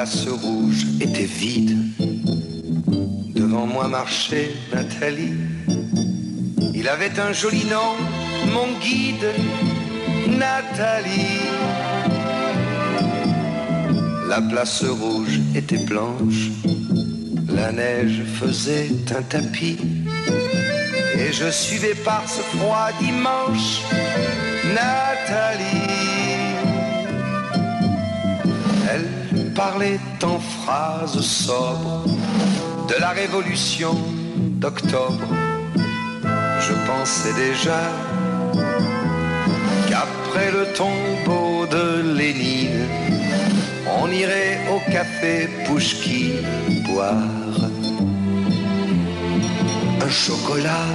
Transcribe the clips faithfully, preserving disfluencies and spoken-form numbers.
place rouge était vide. Devant moi marchait Nathalie. Il avait un joli nom, mon guide, Nathalie. La place rouge était blanche, la neige faisait un tapis, et je suivais par ce froid dimanche Nathalie. Elle parlait en phrases sobres de la révolution d'octobre. Je pensais déjà qu'après le tombeau de Lénine, on irait au café Pouchkine boire un chocolat.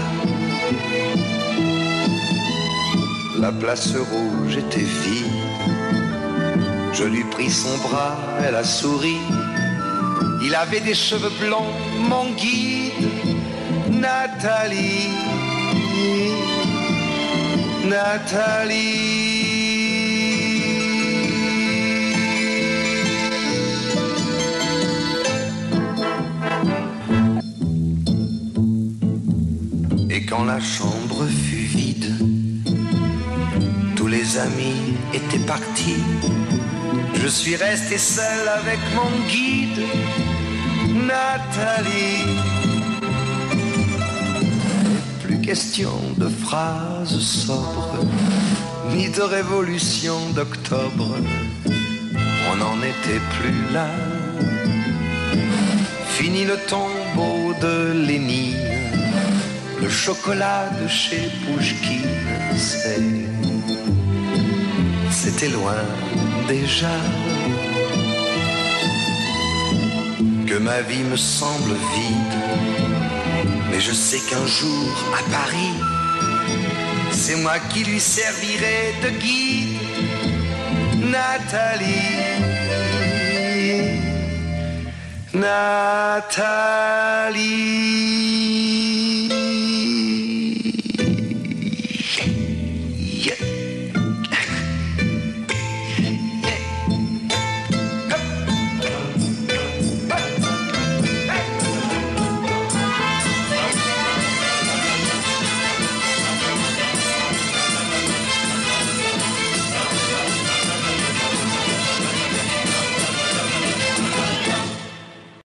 La place rouge était vide. Je lui pris son bras, elle a souri. Il avait des cheveux blonds, mon guide, Nathalie. Nathalie. Et quand la chambre fut vide, tous les amis étaient partis. Je suis resté seul avec mon guide, Nathalie. Plus question de phrases sobres, ni de révolution d'octobre. On n'en était plus là. Fini le tombeau de Lénine. Le chocolat de chez Pouchkine, c'est... C'était loin déjà. Que ma vie me semble vide, mais je sais qu'un jour à Paris, c'est moi qui lui servirai de guide, Nathalie. Nathalie.